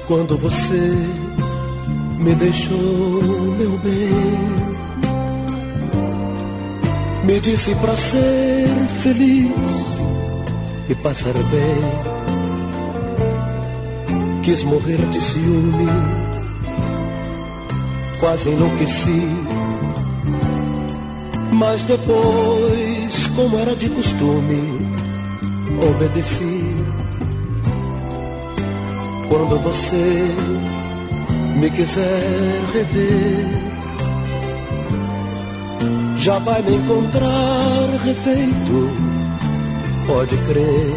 Quando você me deixou, meu bem, me disse pra ser feliz e passar bem. Quis morrer de ciúme, quase enlouqueci. Mas depois, como era de costume, obedeci. Quando você me quiser rever, já vai me encontrar refeito, pode crer.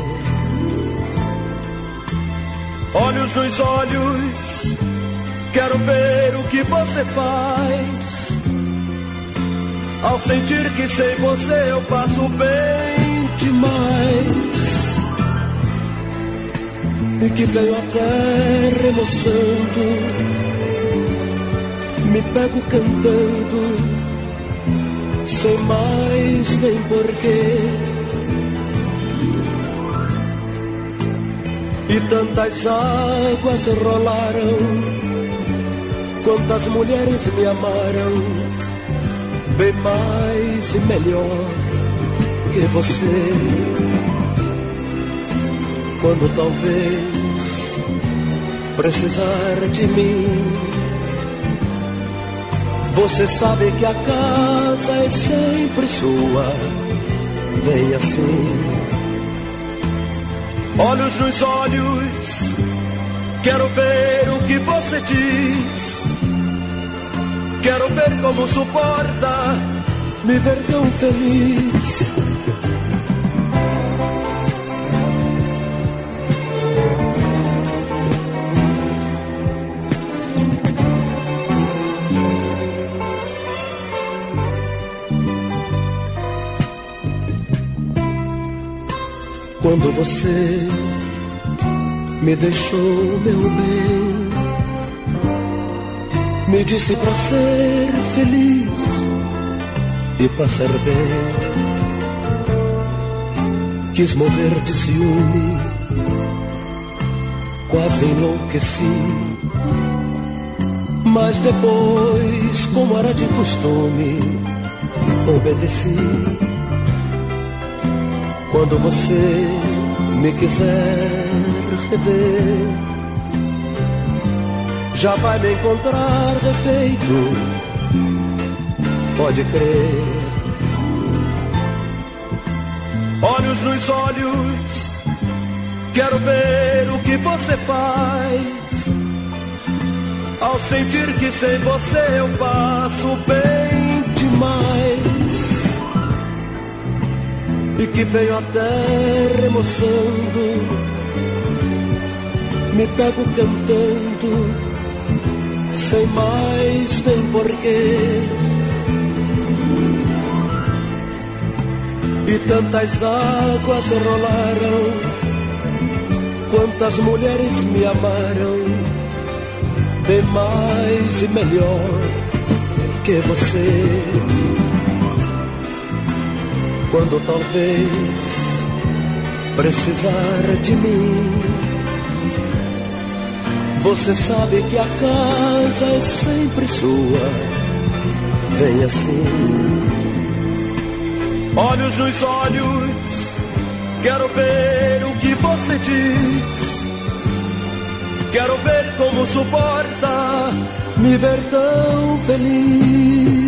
Olhos nos olhos, quero ver o que você faz. Ao sentir que sem você eu passo bem demais. E que veio até remoçando, me pego cantando, sem mais nem porquê. E tantas águas rolaram, quantas mulheres me amaram, bem mais e melhor que você. Quando talvez precisar de mim, você sabe que a casa é sempre sua, vem assim. Olhos nos olhos, quero ver o que você diz. Quero ver como suporta me ver tão feliz. Quando você me deixou, meu bem, me disse pra ser feliz e passar bem. Quis morrer de ciúme, quase enlouqueci. Mas depois, como era de costume, obedeci. Quando você me quiser rever, já vai me encontrar refeito, pode crer. Olhos nos olhos, quero ver o que você faz. Ao sentir que sem você eu passo bem demais. E que veio até remoçando, me pego cantando, sem mais nem porquê. E tantas águas rolaram, quantas mulheres me amaram, bem mais e melhor que você. Quando talvez precisar de mim, você sabe que a casa é sempre sua, vem assim. Olhos nos olhos, quero ver o que você diz. Quero ver como suporta me ver tão feliz.